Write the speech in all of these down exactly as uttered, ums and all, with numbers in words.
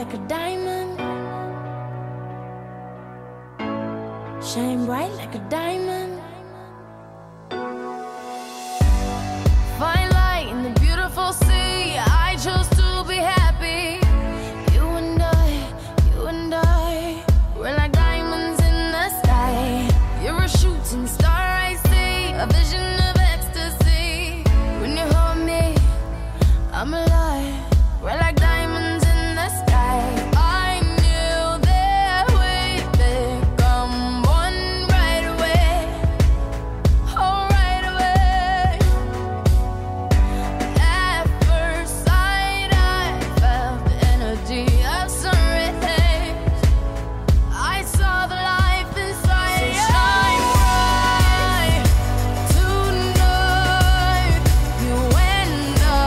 like a diamond. Shine bright like a diamond. Find light in the beautiful sea. I chose to be happy. You and I, you and I, we're like diamonds in the sky. You're a shooting star I see, a vision of ecstasy. When you hold me, I'm alive. We're like diamonds in the sky. I knew that we'd become one right away. Oh, right away. At first sight, I felt the energy of sun rays. I saw the life inside. So shine bright tonight. You and I,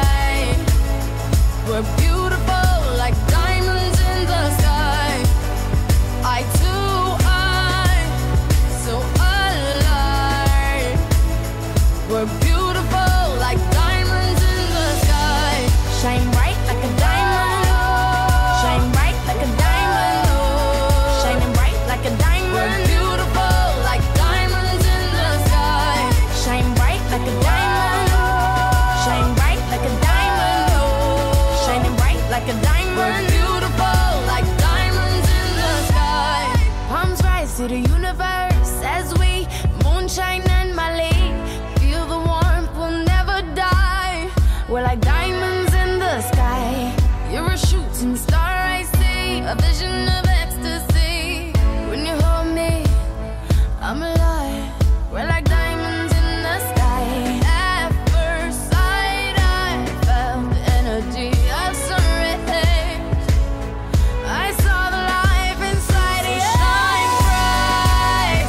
we're beautiful like diamonds in the sky. I too, I'm so alive. We're beautiful like diamonds in the sky. Shine bright like a diamond. Shine bright like a diamond. Shining bright like a diamond. We're beautiful like diamonds in the sky. Shine bright like a diamond. Shine bright like a diamond. Shining bright like a diamond. We're beautiful like diamonds in the sky. Palms rise to the universe as we moonshine and Mali. Feel the warmth, we'll never die. We're like diamonds in the sky. You're a shooting star I see, a vision of ecstasy. When you hold me, I'm alive. We're like diamonds in the sky. At first sight, I felt the energy of sun rays. I saw the life inside you. Shine bright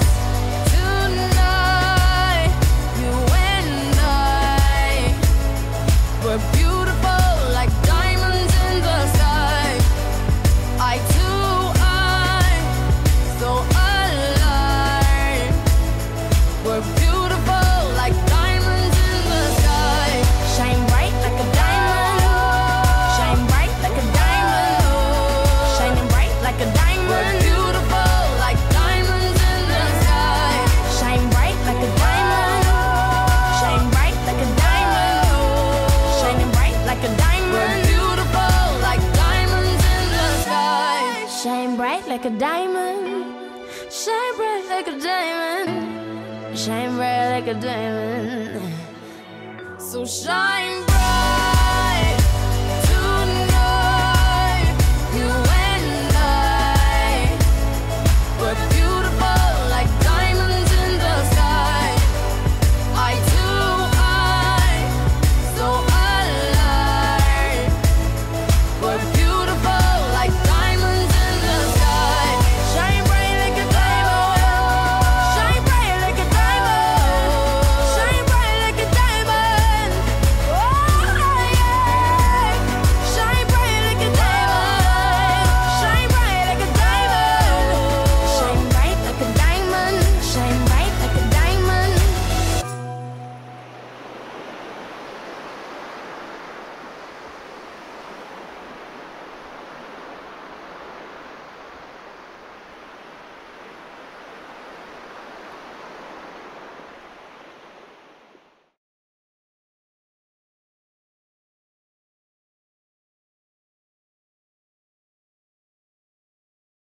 tonight. You and I, we're beautiful like diamonds in the sky. I too, I'm so alive. We're beautiful like diamonds in the sky. Shine bright like a diamond. Shine bright like a diamond. Shining bright like a diamond. We're beautiful like diamonds in the sky. Shine bright like a diamond. Shine bright like a diamond. Shining bright like a diamond. We're beautiful like diamonds in the sky. Shine bright like a diamond. Shine bright like a diamond. Shine bright like a diamond. So shine bright.